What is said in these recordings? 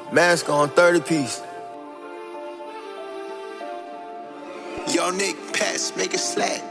Mask on 30 piece. Yo, Nick, pass, make it slack.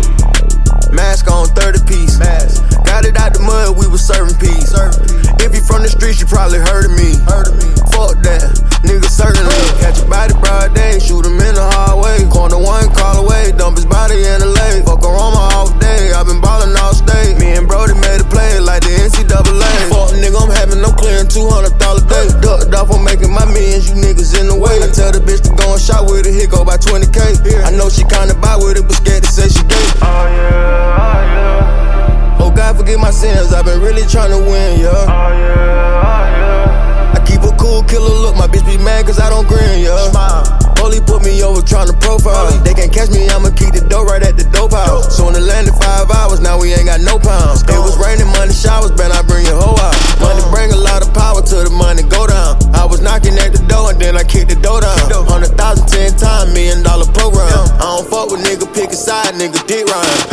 Mask on 30 piece. Got it out the mud, we was serving peas. If you from the streets, you probably heard of me. Fuck that, nigga certainly. Catch a body broad day, shoot him in the hallway. Corner one, call away, dump his body in the lake. Fuck around my off day, I been ballin' all state. Me and Brody made a play like the NCAA. Fuck nigga, I'm having no clearing $200 a day. Ducked off, I'm making my millions, you niggas in the way. I tell the bitch to go and shot with it, hit go by 20K. I know she kinda buy with it, but scared to say she gay. Oh yeah, oh yeah. Oh God, forgive my sins, I've been really tryna win, yeah. Oh yeah, oh yeah. I keep a cool killer look, my bitch be mad cause I don't grin, yeah. Holy put me over tryna profile. They can't catch me, I'ma keep the dough right at the dope house. Soon to land in 5 hours, now we ain't got no pounds. It was raining, money showers, man, I bring your hoe out. Money bring a lot of power till the money go down. I was knocking at the door and then I kicked the door down. 100,000 10 times, $1 million program. I don't fuck with nigga, pick a side, nigga, dick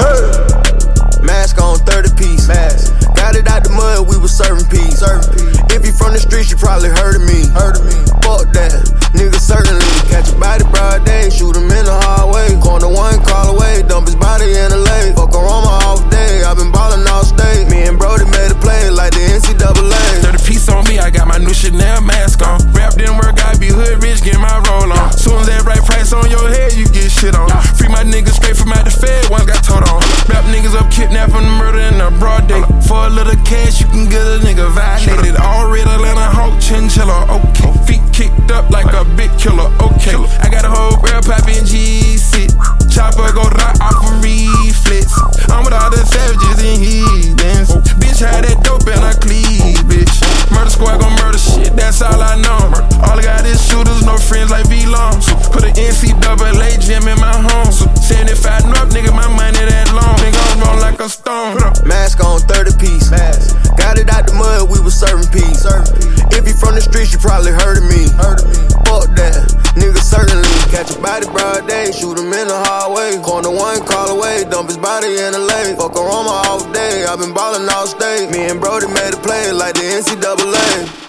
rhyme. Mask on 30 piece. Got it out the mud, we was serving peas. If you from the streets, you probably heard of me. Fuck that, nigga certainly. Catch a body broad day, shoot him in the hallway. Corner one, call away, dump his body in the lake. Fuck around my off day, I been ballin' all state. Me and Brody made a play like the NCAA. 30 piece on me, I got my new Chanel mask on. Rap didn't work, I be hood rich, get my roll on. Soon as that right price on your head, you get shit on. Free my niggas straight from out the Fed, once got told on. Rap niggas up, kidnapped from the murder in a broad day. For a little cash, you can get a nigga violated. All red Atlanta Hawk, chinchilla, okay. Feet kicked up like a big killer, okay. I got a whole real poppin' G6. Chopper go right off a reflex. I'm with all the savages and heathens. Bitch had that dope in her cleavage. Murder squad gon' murder shit, that's all I know. All I got is shooters, no friends like V-Long. Put an NCAA gym in my home. 75 North, nigga, my money that long. Nigga, I'm roll like a stone. Mask on 30 piece. Got it out the mud, we was serving peas. If you from the streets, you probably heard of me. Fuck that, nigga certainly. Catch a body broad day, shoot him in the hallway. Corner one, call away, dump his body in the lake. Fuck around my off day, I been ballin' all state. Me and Brody made a play like the NCAA.